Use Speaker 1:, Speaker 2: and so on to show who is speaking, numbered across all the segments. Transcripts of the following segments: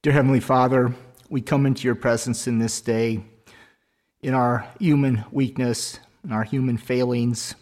Speaker 1: Dear Heavenly Father, we come into your presence in this day, in our human weakness, in our human failings,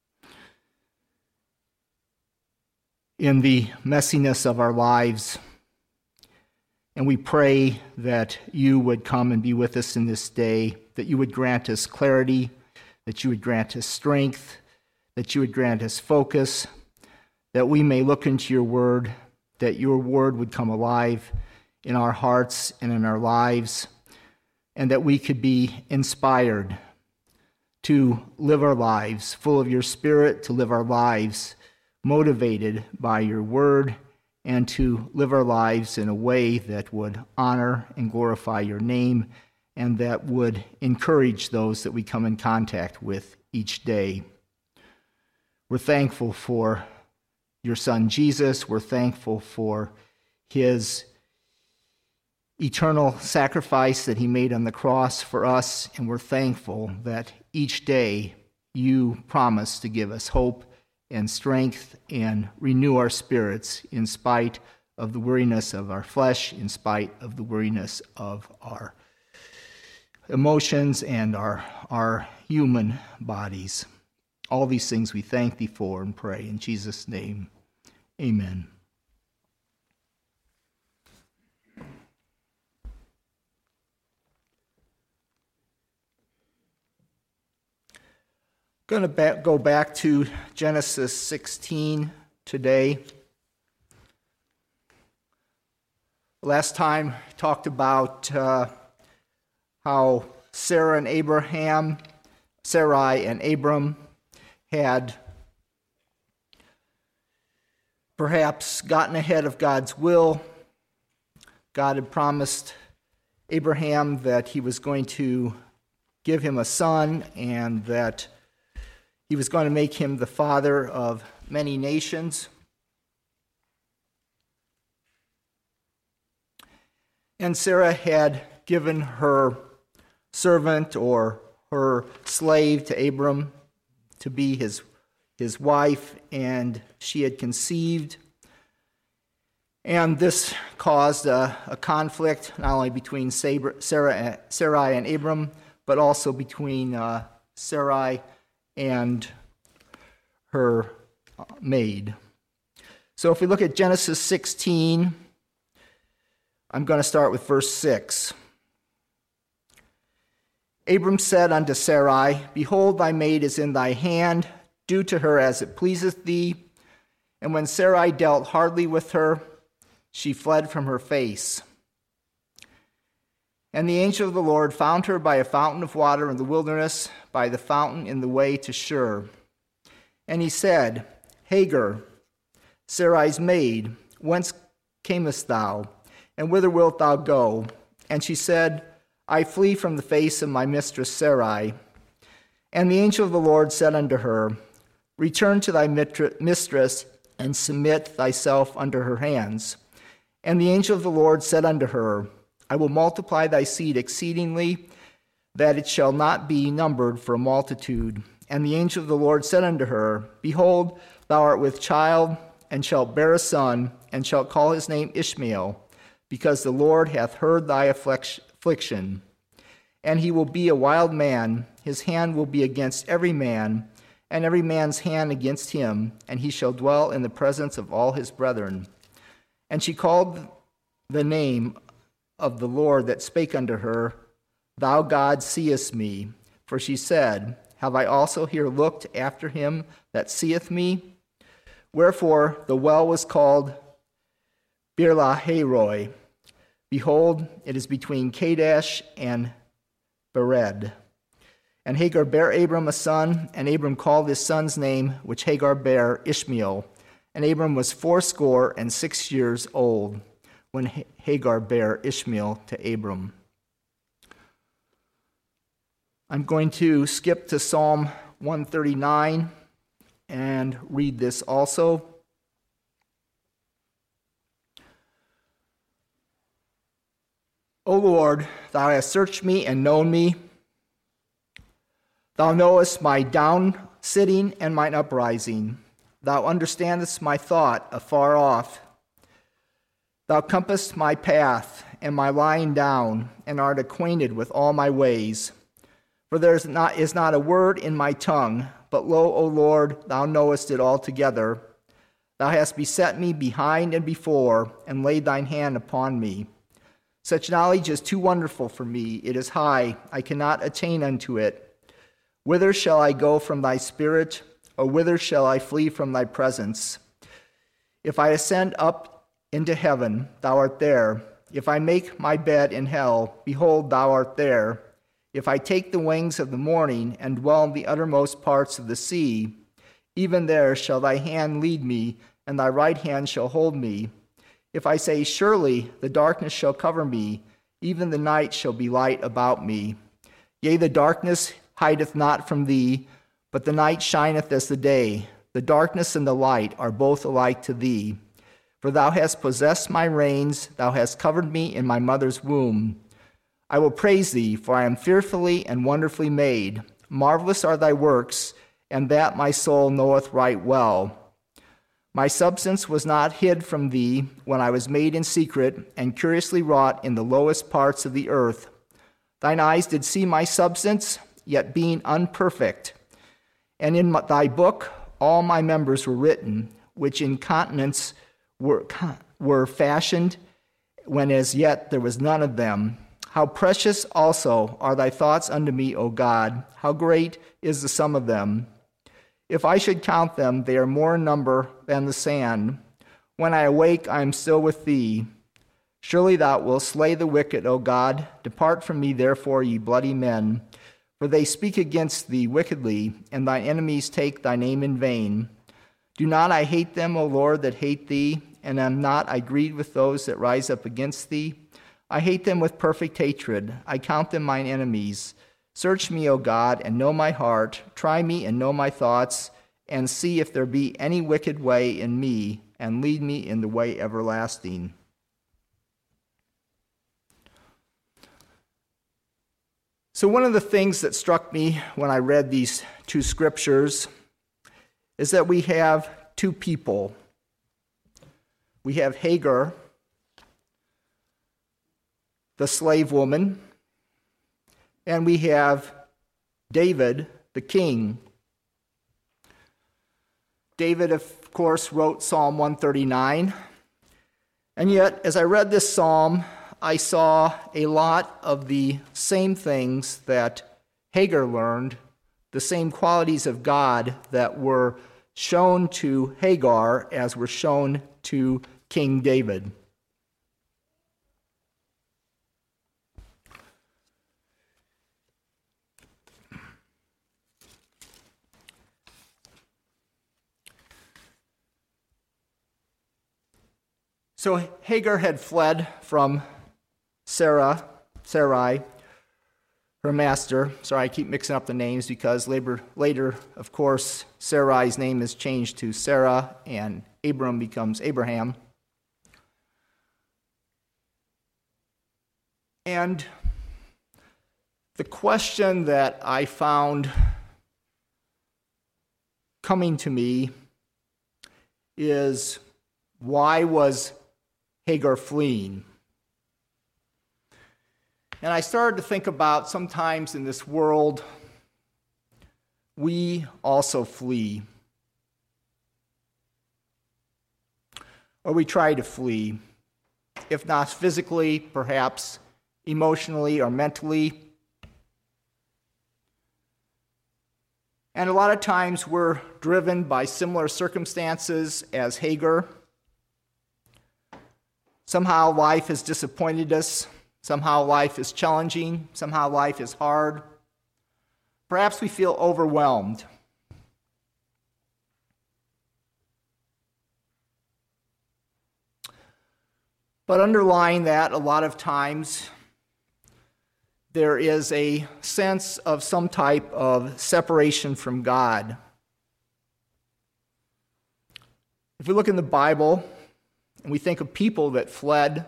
Speaker 1: in the messiness of our lives. And we pray that you would come and be with us in this day, that you would grant us clarity, that you would grant us strength, that you would grant us focus, that we may look into your word, that your word would come alive in our hearts and in our lives, and that we could be inspired to live our lives full of your Spirit, to live our lives motivated by your word, and to live our lives in a way that would honor and glorify your name, and that would encourage those that we come in contact with each day. We're thankful for your Son, Jesus. We're thankful for his eternal sacrifice that he made on the cross for us, and we're thankful that each day you promise to give us hope and strength and renew our spirits in spite of the weariness of our flesh, in spite of the weariness of our emotions and our human bodies. All these things we thank thee for and pray in Jesus' name. Amen. Going to go back to Genesis 16 today. Last time I talked about how Sarai and Abram had perhaps gotten ahead of God's will. God had promised Abraham that he was going to give him a son and that he was going to make him the father of many nations. And Sarah had given her servant or her slave to Abram to be his wife, and she had conceived. And this caused a conflict not only between Sarai and Abram, but also between Sarai and her maid. So if we look at Genesis 16, I'm going to start with verse 6. Abram said unto Sarai, Behold, thy maid is in thy hand, do to her as it pleaseth thee. And when Sarai dealt hardly with her, she fled from her face. And the angel of the Lord found her by a fountain of water in the wilderness, by the fountain in the way to Shur. And he said, Hagar, Sarai's maid, whence camest thou, and whither wilt thou go? And she said, I flee from the face of my mistress Sarai. And the angel of the Lord said unto her, Return to thy mistress, and submit thyself under her hands. And the angel of the Lord said unto her, I will multiply thy seed exceedingly, that it shall not be numbered for a multitude. And the angel of the Lord said unto her, Behold, thou art with child, and shalt bear a son, and shalt call his name Ishmael, because the Lord hath heard thy affliction. And he will be a wild man, his hand will be against every man, and every man's hand against him, and he shall dwell in the presence of all his brethren. And she called the name of the Lord that spake unto her, Thou God seest me. For she said, Have I also here looked after him that seeth me? Wherefore the well was called Beer-lahai-roi. Behold, it is between Kadesh and Bered. And Hagar bare Abram a son, and Abram called his son's name, which Hagar bare, Ishmael. And Abram was 86 years old when Hagar bare Ishmael to Abram. I'm going to skip to Psalm 139 and read this also. O Lord, thou hast searched me and known me. Thou knowest my down sitting and mine uprising. Thou understandest my thought afar off. Thou compassest my path and my lying down, and art acquainted with all my ways. For there is not a word in my tongue, but lo, O Lord, thou knowest it altogether. Thou hast beset me behind and before, and laid thine hand upon me. Such knowledge is too wonderful for me. It is high, I cannot attain unto it. Whither shall I go from thy spirit, or whither shall I flee from thy presence? If I ascend up into heaven, thou art there. If I make my bed in hell, behold, thou art there. If I take the wings of the morning and dwell in the uttermost parts of the sea, even there shall thy hand lead me, and thy right hand shall hold me. If I say, surely the darkness shall cover me, even the night shall be light about me. Yea, the darkness hideth not from thee, but the night shineth as the day. The darkness and the light are both alike to thee. For thou hast possessed my reins, thou hast covered me in my mother's womb. I will praise thee, for I am fearfully and wonderfully made. Marvelous are thy works, and that my soul knoweth right well. My substance was not hid from thee when I was made in secret and curiously wrought in the lowest parts of the earth. Thine eyes did see my substance, yet being unperfect. And in thy book all my members were written, which in continents were fashioned, when as yet there was none of them. How precious also are thy thoughts unto me, O God! How great is the sum of them! If I should count them, they are more in number than the sand. When I awake, I am still with thee. Surely thou wilt slay the wicked, O God. Depart from me, therefore, ye bloody men. For they speak against thee wickedly, and thine enemies take thy name in vain. Do not I hate them, O Lord, that hate thee? And am not I grieved with those that rise up against thee? I hate them with perfect hatred. I count them mine enemies. Search me, O God, and know my heart. Try me and know my thoughts, and see if there be any wicked way in me, and lead me in the way everlasting. So one of the things that struck me when I read these two scriptures is that we have two people. We have Hagar, the slave woman, and we have David, the king. David, of course, wrote Psalm 139. And yet, as I read this psalm, I saw a lot of the same things that Hagar learned, the same qualities of God that were shown to Hagar as were shown to King David. So Hagar had fled from Sarai, her master. Sorry, I keep mixing up the names because later, of course, Sarai's name is changed to Sarah and Abram becomes Abraham. And the question that I found coming to me is, why was Hagar fleeing? And I started to think about, sometimes in this world, we also flee. Or we try to flee. If not physically, perhaps emotionally or mentally. And a lot of times we're driven by similar circumstances as Hagar. Somehow life has disappointed us. Somehow life is challenging. Somehow life is hard. Perhaps we feel overwhelmed. But underlying that, a lot of times, there is a sense of some type of separation from God. If we look in the Bible and we think of people that fled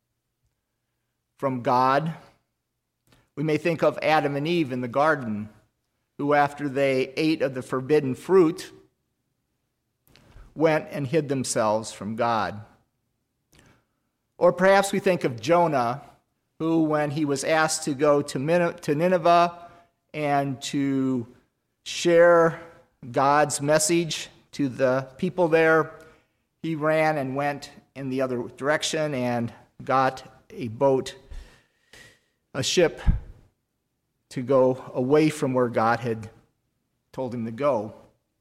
Speaker 1: from God, we may think of Adam and Eve in the garden, who after they ate of the forbidden fruit, went and hid themselves from God. Or perhaps we think of Jonah, who, when he was asked to go to Nineveh and to share God's message to the people there, he ran and went in the other direction and got a boat, a ship, to go away from where God had told him to go.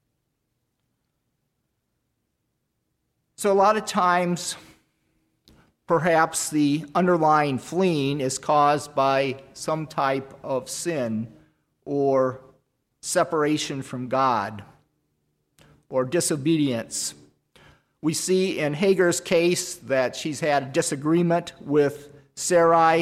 Speaker 1: So a lot of times, perhaps the underlying fleeing is caused by some type of sin or separation from God or disobedience. We see in Hagar's case that she's had a disagreement with Sarai.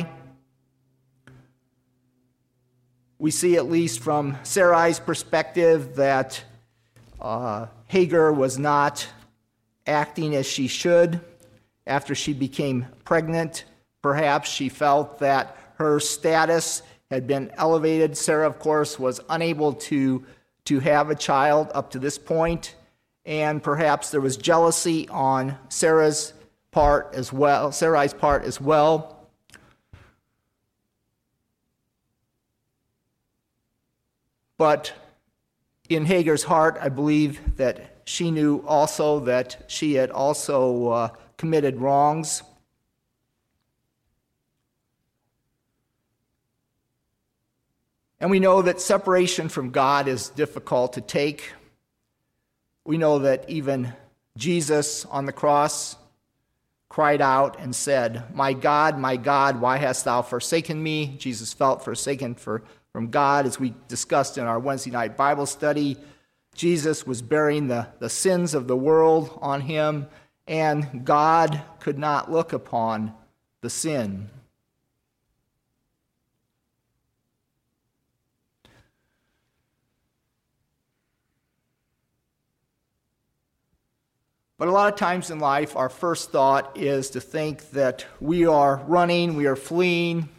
Speaker 1: We see, at least from Sarai's perspective, that Hagar was not acting as she should after she became pregnant. Perhaps she felt that her status had been elevated. Sarah, of course, was unable to have a child up to this point, and perhaps there was jealousy on Sarai's part as well. But in Hagar's heart, I believe that she knew also that she had also committed wrongs. And we know that separation from God is difficult to take. We know that even Jesus on the cross cried out and said, my God, why hast thou forsaken me?" Jesus felt forsaken from God. As we discussed in our Wednesday night Bible study, Jesus was bearing the sins of the world on him, and God could not look upon the sin. But a lot of times in life, our first thought is to think that we are running, we are fleeing,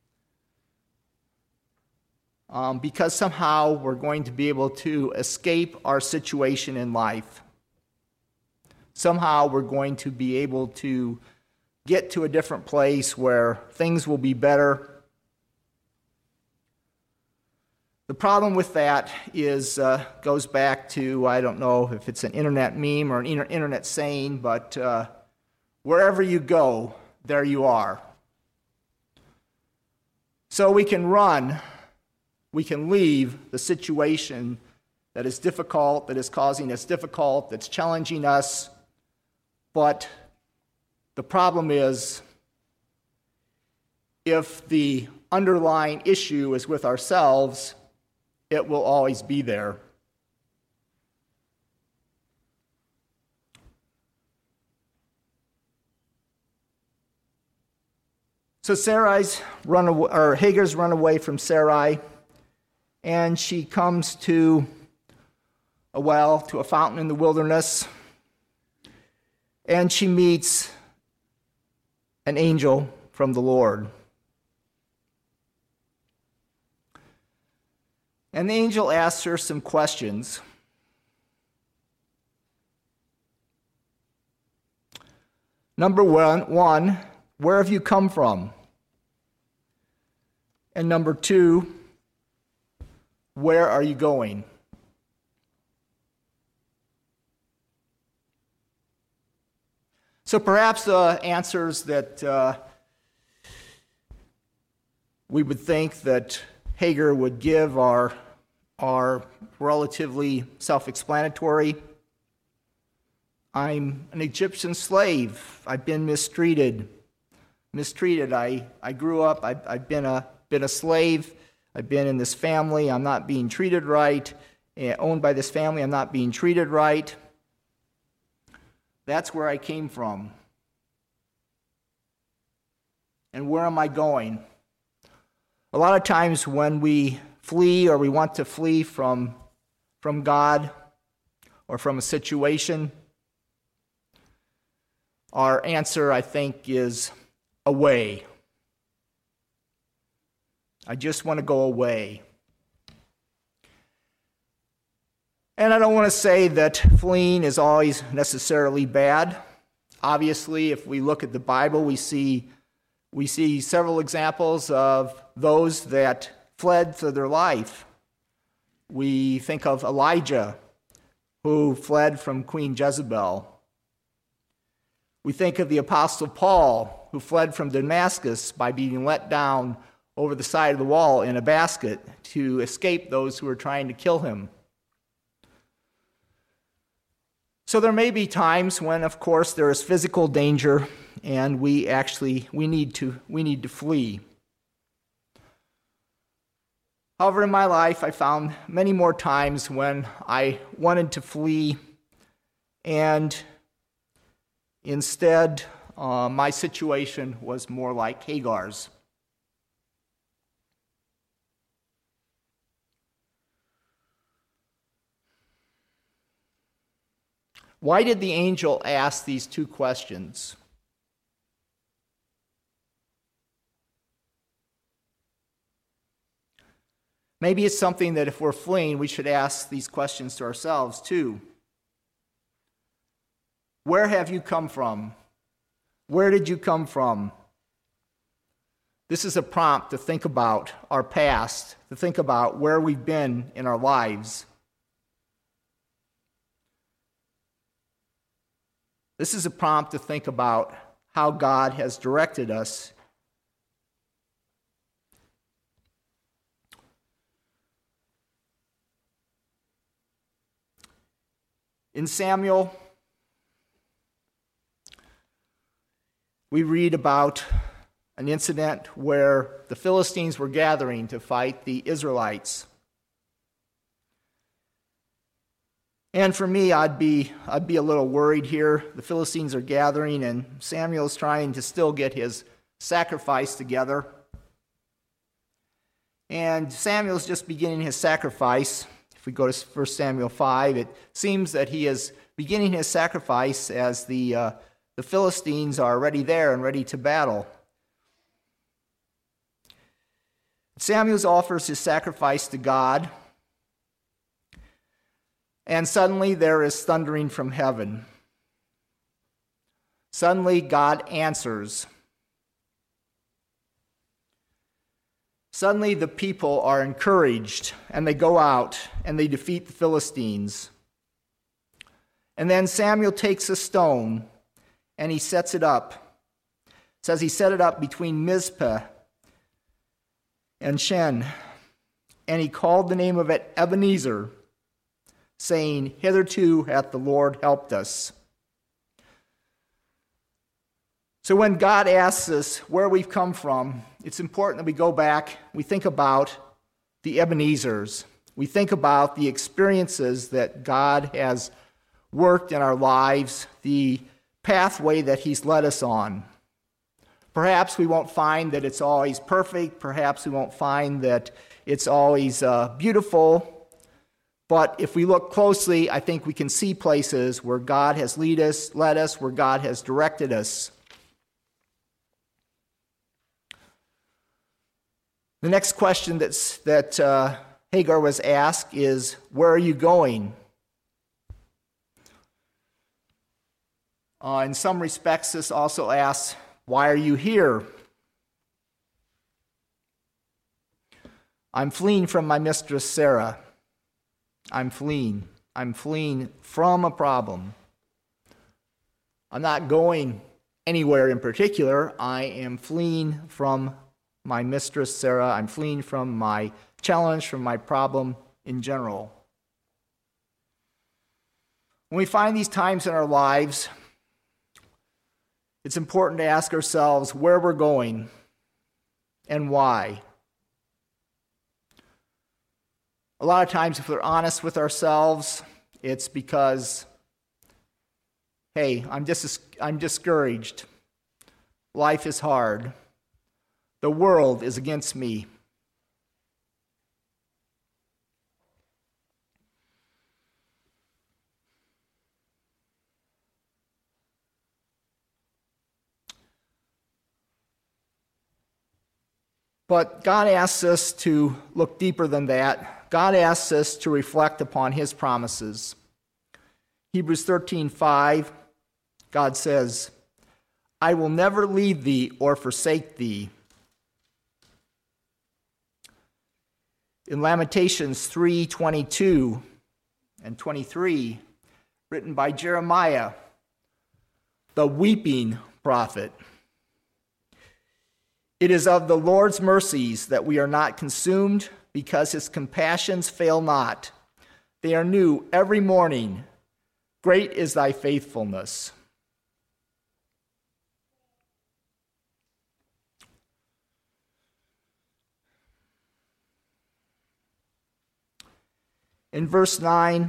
Speaker 1: because somehow we're going to be able to escape our situation in life. Somehow we're going to be able to get to a different place where things will be better. The problem with that is goes back to, I don't know if it's an internet meme or an internet saying, but wherever you go, there you are. So we can run, we can leave the situation that is difficult, that is causing us difficult, that's challenging us, but the problem is, if the underlying issue is with ourselves, it will always be there. So Hagar's run away from Sarai, and she comes to a well, to a fountain in the wilderness, and she meets an angel from the Lord. And the angel asks her some questions. Number one, where have you come from? And number two, where are you going? So perhaps the answers that we would think that Hagar would give are relatively self-explanatory. I'm an Egyptian slave. I've been mistreated. I grew up. I've been a slave. I've been in this family. I'm not being treated right. Owned by this family. I'm not being treated right. That's where I came from. And where am I going? A lot of times when we flee or we want to flee from God or from a situation, our answer, I think, is away. I just want to go away. And I don't want to say that fleeing is always necessarily bad. Obviously, if we look at the Bible, we see several examples of those that fled for their life. We think of Elijah, who fled from Queen Jezebel. We think of the Apostle Paul, who fled from Damascus by being let down over the side of the wall in a basket to escape those who were trying to kill him. So there may be times when, of course, there is physical danger and we need to flee. However, in my life, I found many more times when I wanted to flee, and instead, my situation was more like Hagar's. Why did the angel ask these two questions? Maybe it's something that if we're fleeing, we should ask these questions to ourselves too. Where have you come from? Where did you come from? This is a prompt to think about our past, to think about where we've been in our lives. This is a prompt to think about how God has directed us. In Samuel, we read about an incident where the Philistines were gathering to fight the Israelites. And for me, I'd be a little worried here. The Philistines are gathering, and Samuel's trying to still get his sacrifice together. And Samuel's just beginning his sacrifice. If we go to 1 Samuel 5, it seems that he is beginning his sacrifice as the Philistines are already there and ready to battle. Samuel offers his sacrifice to God. And suddenly there is thundering from heaven. Suddenly God answers. Suddenly the people are encouraged and they go out and they defeat the Philistines. And then Samuel takes a stone and he sets it up. It says he set it up between Mizpah and Shen. And he called the name of it Ebenezer, saying, "Hitherto hath the Lord helped us." So when God asks us where we've come from, it's important that we go back, we think about the Ebenezers. We think about the experiences that God has worked in our lives, the pathway that he's led us on. Perhaps we won't find that it's always perfect. Perhaps we won't find that it's always beautiful. But if we look closely, I think we can see places where God has led us, where God has directed us. The next question that Hagar was asked is, where are you going? In some respects, this also asks, why are you here? I'm fleeing from my mistress Sarah. I'm fleeing. I'm fleeing from a problem. I'm not going anywhere in particular. I am fleeing from my mistress Sarah. I'm fleeing from my challenge, from my problem in general. When we find these times in our lives, it's important to ask ourselves where we're going and why. A lot of times, if we're honest with ourselves, it's because, hey, I'm discouraged. Life is hard. The world is against me. But God asks us to look deeper than that. God asks us to reflect upon his promises. Hebrews 13:5, God says, I will never leave thee or forsake thee. In Lamentations 3:22 and 23, written by Jeremiah, the weeping prophet, it is of the Lord's mercies that we are not consumed, because his compassions fail not. They are new every morning. Great is thy faithfulness. In verse 9,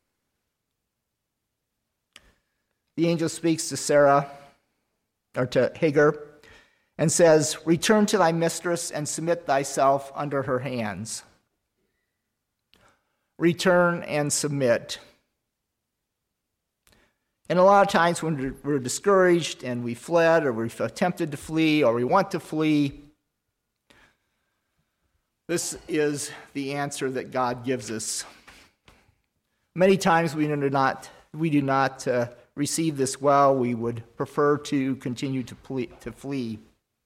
Speaker 1: the angel speaks to Sarah, or to Hagar, and says, "Return to thy mistress and submit thyself under her hands." Return and submit. And a lot of times when we're discouraged and we fled, or we've attempted to flee, or we want to flee, this is the answer that God gives us. Many times we do not receive this well. We would prefer to continue to flee.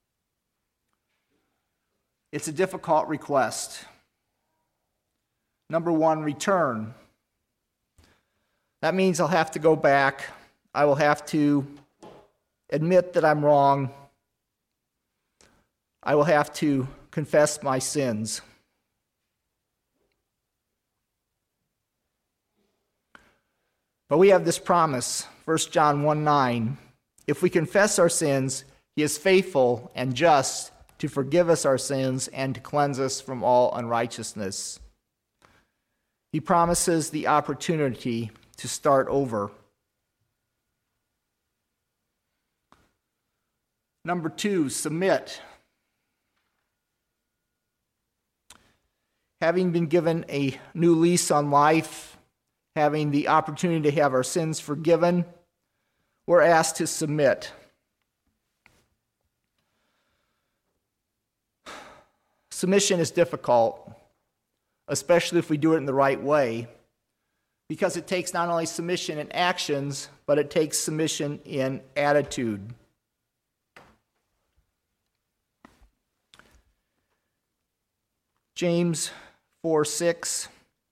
Speaker 1: It's a difficult request. Number one, return. That means I'll have to go back. I will have to admit that I'm wrong. I will have to confess my sins. But we have this promise, 1 John 1:9. If we confess our sins, he is faithful and just to forgive us our sins and to cleanse us from all unrighteousness. He promises the opportunity to start over. Number two, submit. Having been given a new lease on life, having the opportunity to have our sins forgiven, we're asked to submit. Submission is difficult, especially if we do it in the right way, because it takes not only submission in actions, but it takes submission in attitude. James 4:6.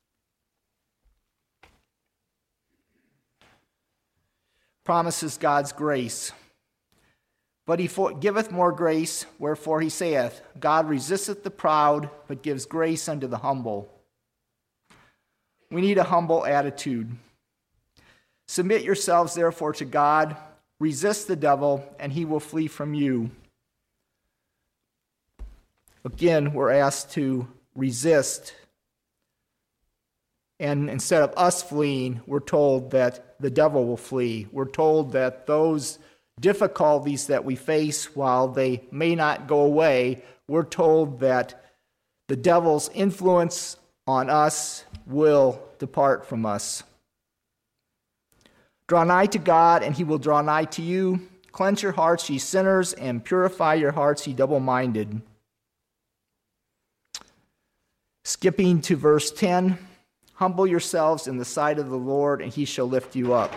Speaker 1: Promises God's grace. But he giveth more grace, wherefore he saith, God resisteth the proud, but gives grace unto the humble. We need a humble attitude. Submit yourselves therefore to God, resist the devil, and he will flee from you. Again, we're asked to resist. And instead of us fleeing, we're told that the devil will flee. We're told that those difficulties that we face, while they may not go away, we're told that the devil's influence on us will depart from us. Draw nigh to God, and he will draw nigh to you. Cleanse your hearts, ye sinners, and purify your hearts, ye double-minded. Skipping to verse 10. Humble yourselves in the sight of the Lord, and he shall lift you up.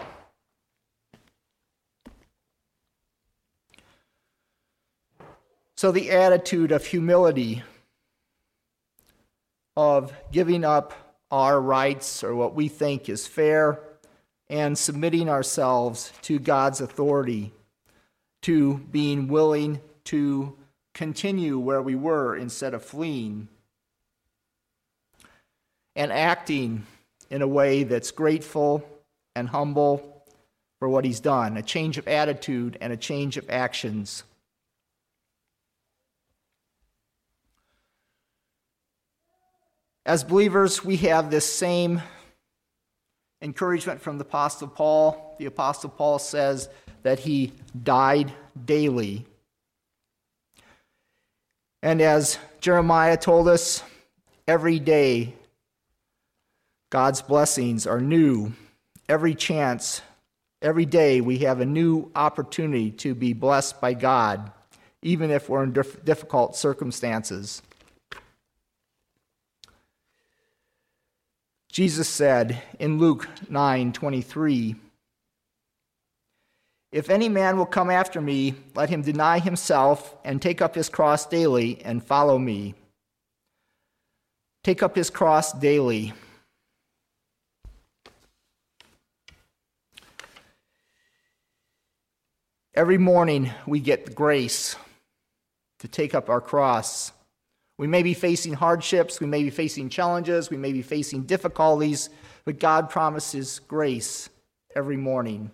Speaker 1: So the attitude of humility, of giving up our rights or what we think is fair, and submitting ourselves to God's authority, to being willing to continue where we were instead of fleeing, and acting in a way that's grateful and humble for what he's done, a change of attitude and a change of actions. As believers, we have this same encouragement from the Apostle Paul. The Apostle Paul says that he died daily. And as Jeremiah told us, every day God's blessings are new. Every every day we have a new opportunity to be blessed by God, even if we're in difficult circumstances. Jesus said in Luke 9:23, If any man will come after me, let him deny himself and take up his cross daily and follow me. Take up his cross daily. Every morning we get the grace to take up our cross. We may be facing hardships, we may be facing challenges, we may be facing difficulties, but God promises grace every morning.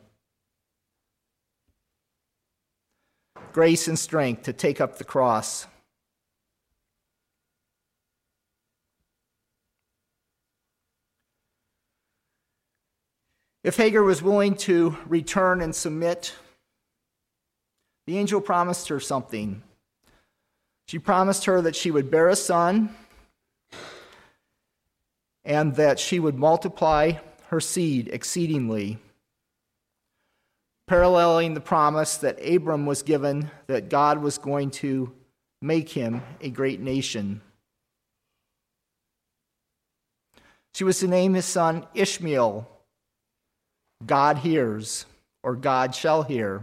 Speaker 1: Grace and strength to take up the cross. If Hagar was willing to return and submit, the angel promised her something. She promised her that she would bear a son and that she would multiply her seed exceedingly, paralleling the promise that Abram was given that God was going to make him a great nation. She was to name his son Ishmael, God hears, or God shall hear.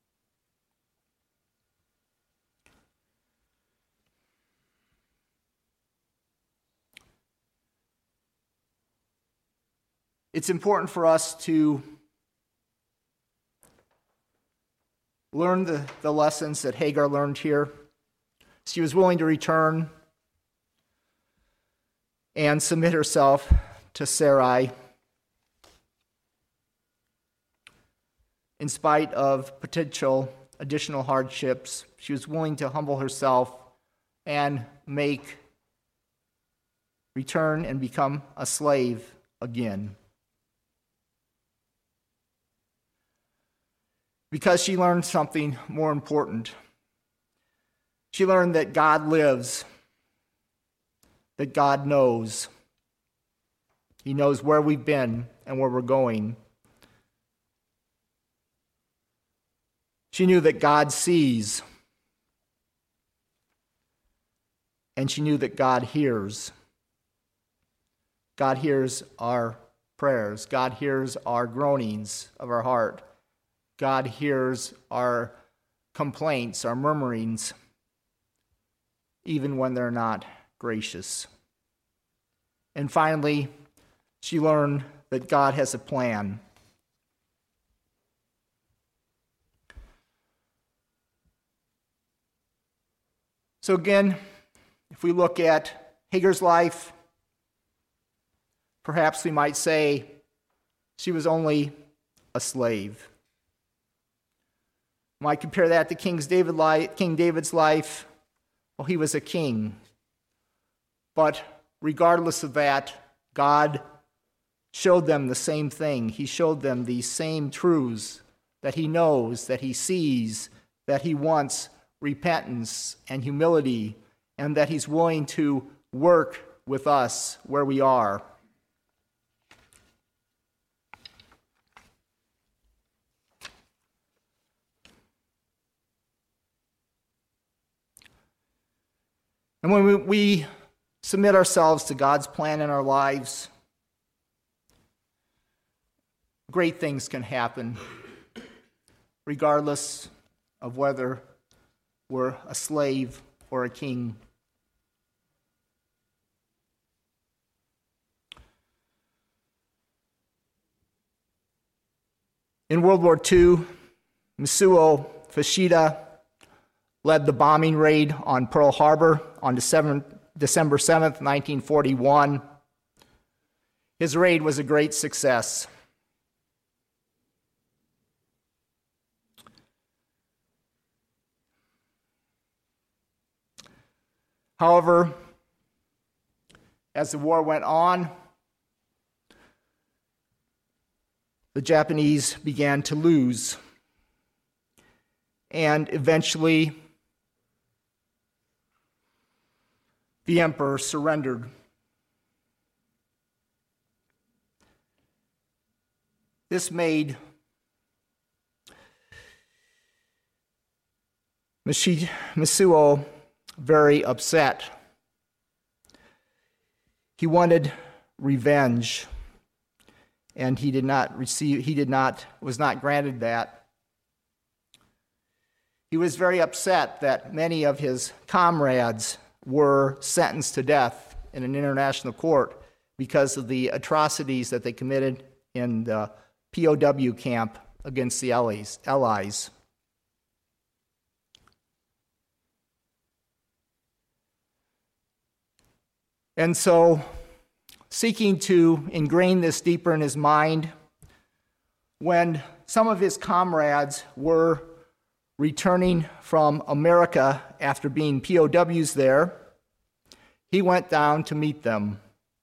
Speaker 1: It's important for us to learn the lessons that Hagar learned here. She was willing to return and submit herself to Sarai in spite of potential additional hardships. She was willing to humble herself and return and become a slave again. Because she learned something more important. She learned that God lives, that God knows. He knows where we've been and where we're going. She knew that God sees, and she knew that God hears. God hears our prayers. God hears our groanings of our heart. God hears our complaints, our murmurings, even when they're not gracious. And finally, she learned that God has a plan. So again, if we look at Hagar's life, perhaps we might say she was only a slave. Might compare that to King David's life. Well, he was a king. But regardless of that, God showed them the same thing. He showed them these same truths that he knows, that he sees, that he wants repentance and humility, and that he's willing to work with us where we are. And when we submit ourselves to God's plan in our lives, great things can happen, regardless of whether we're a slave or a king. In World War II, Mitsuo Fuchida led the bombing raid on Pearl Harbor on December 7th, 1941. His raid was a great success. However, as the war went on, the Japanese began to lose. And eventually, the emperor surrendered. This made Mitsuo very upset. He wanted revenge, and was not granted that. He was very upset that many of his comrades were sentenced to death in an international court because of the atrocities that they committed in the POW camp against the Allies. And so, seeking to ingrain this deeper in his mind, when some of his comrades were returning from America after being POWs there, he went down to meet them.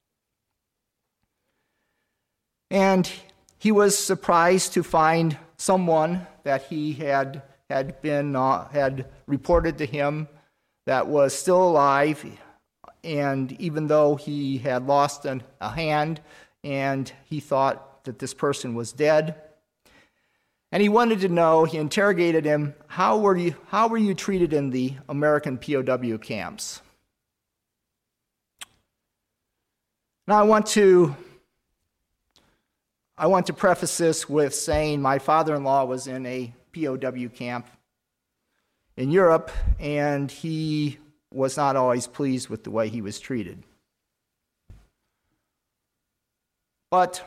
Speaker 1: And he was surprised to find someone that he had reported to him that was still alive, and even though he had lost a hand, and he thought that this person was dead. And he wanted to know, he interrogated him, how were you treated in the American POW camps? Now I want to preface this with saying my father-in-law was in a POW camp in Europe, and he was not always pleased with the way he was treated. But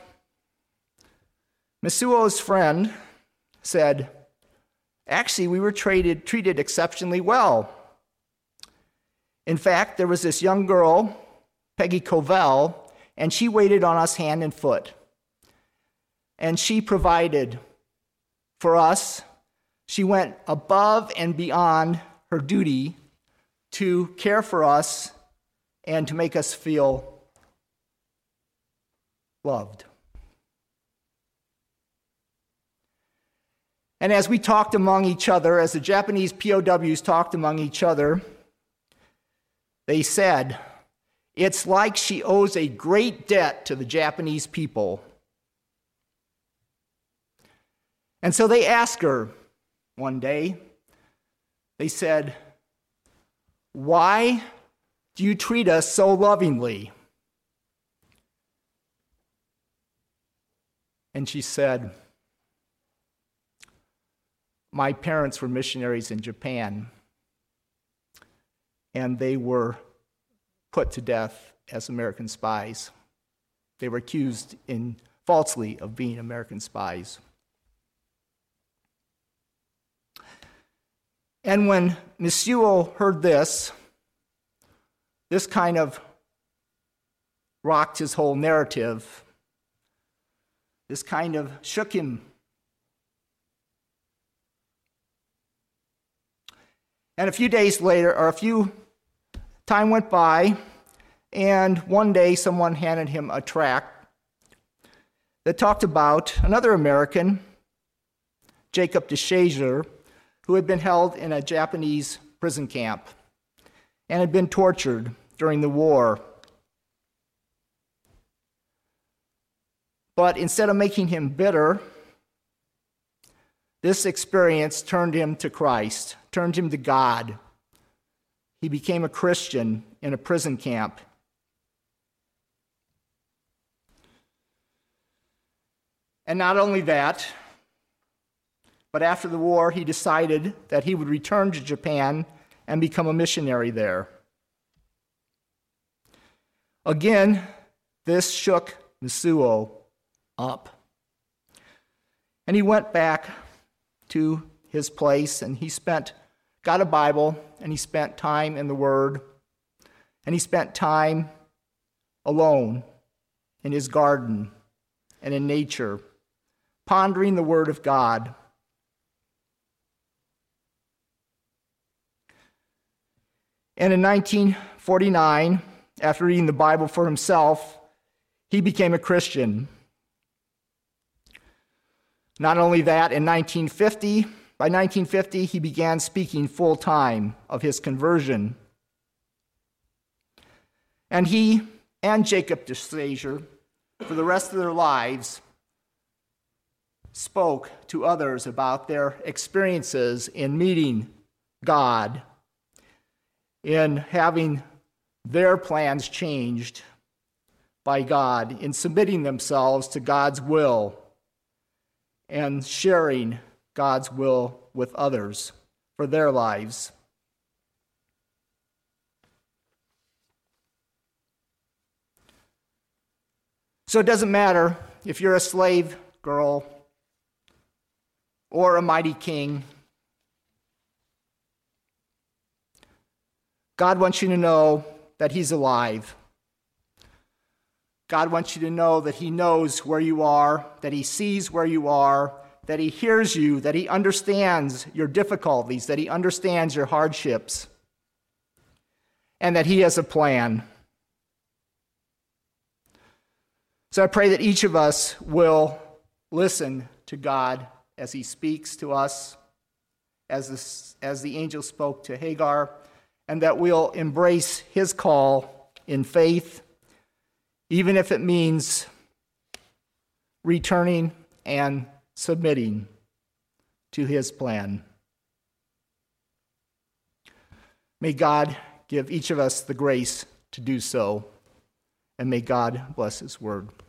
Speaker 1: Misuo's friend said, actually, we were treated exceptionally well. In fact, there was this young girl, Peggy Covell, and she waited on us hand and foot. And she provided for us. She went above and beyond her duty to care for us and to make us feel loved. And as we talked among each other, as the Japanese POWs talked among each other, they said, it's like she owes a great debt to the Japanese people. And so they asked her one day, they said, why do you treat us so lovingly? And she said, my parents were missionaries in Japan, and they were put to death as American spies. They were accused falsely of being American spies. And when Misuo heard this kind of rocked his whole narrative. This kind of shook him. And a few days later, or time went by, and one day someone handed him a tract that talked about another American, Jacob DeShazer, who had been held in a Japanese prison camp and had been tortured during the war. But instead of making him bitter, this experience turned him to Christ, turned him to God. He became a Christian in a prison camp. And not only that, but after the war, he decided that he would return to Japan and become a missionary there. Again, this shook Misuo up. And he went back to his place, and he got a Bible, and he spent time in the Word, and he spent time alone in his garden and in nature, pondering the Word of God. And in 1949, after reading the Bible for himself, he became a Christian. Not only that, by 1950, he began speaking full-time of his conversion. And he and Jacob DeShazer, for the rest of their lives, spoke to others about their experiences in meeting God, in having their plans changed by God, in submitting themselves to God's will and sharing God's will with others for their lives. So it doesn't matter if you're a slave girl or a mighty king. God wants you to know that he's alive. God wants you to know that he knows where you are, that he sees where you are, that he hears you, that he understands your difficulties, that he understands your hardships, and that he has a plan. So I pray that each of us will listen to God as he speaks to us, as the angel spoke to Hagar, and that we'll embrace his call in faith, even if it means returning and submitting to his plan. May God give each of us the grace to do so, and may God bless his word.